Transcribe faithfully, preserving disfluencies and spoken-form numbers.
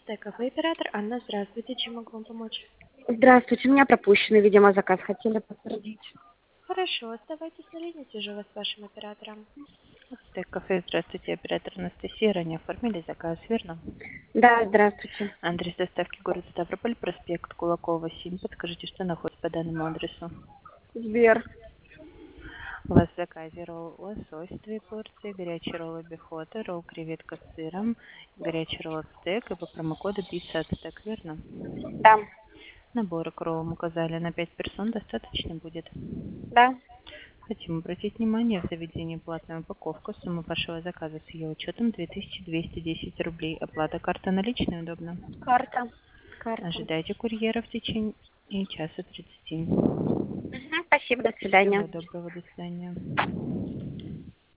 Т-кафе оператор Анна, здравствуйте, чем могу вам помочь? Здравствуйте, у меня пропущенный, видимо, заказ. Хотели подтвердить. Хорошо, оставайтесь на линии, свяжу вас с вашим оператором. Т-кафе, здравствуйте, оператор Анастасия. Ранее оформили заказ, верно? Да, здравствуйте. Адрес доставки город Ставрополь, проспект Кулакова, семь. Подскажите, что находится по данному адресу? Сбер. У вас в заказе ролл лосось, две порции, горячий ролл обихота, ролл креветка с сыром, горячий ролл стейк и по промокоду пятьдесят стейк, верно? Да. Наборы к роллам указали на пять персон, достаточно будет. Да. Хотим обратить внимание, в заведении платная упаковка. Сумма вашего заказа с ее учетом две тысячи двести десять рублей. Оплата карта наличная удобно. Карта. Карта. Ожидайте курьера в течение часа тридцати. Мгм, спасибо, до свидания. Всего доброго, до свидания.